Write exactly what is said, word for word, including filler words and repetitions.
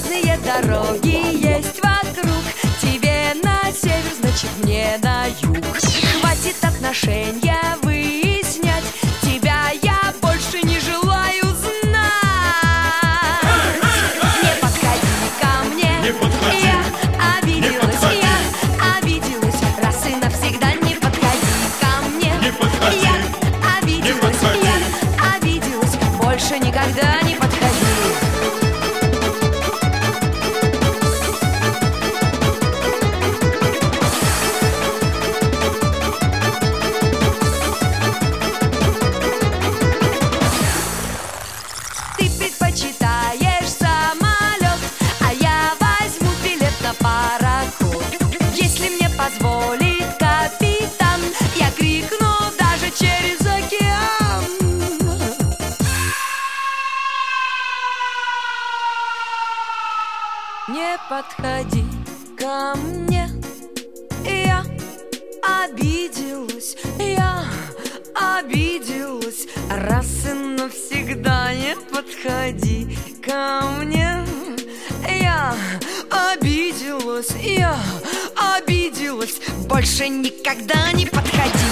разные дороги есть вокруг. Тебе на север, значит мне на юг. Хватит отношения выяснять, тебя я больше не желаю знать. Не подходи ко мне, Не подходи. я обиделась, подходи. я обиделась. Раз и навсегда не подходи ко мне. Не подходи. Я обиделась, подходи. я обиделась. Больше никогда не подходи. Ты предпочитаешь самолет, а я возьму билет на пароход. Если мне позволит капитан, я крикну даже через океан. Не подходи ко мне, я обиделась, я обиделась. Раз и навсегда не подходи ко мне. Я обиделась, я обиделась. Больше никогда не подходи.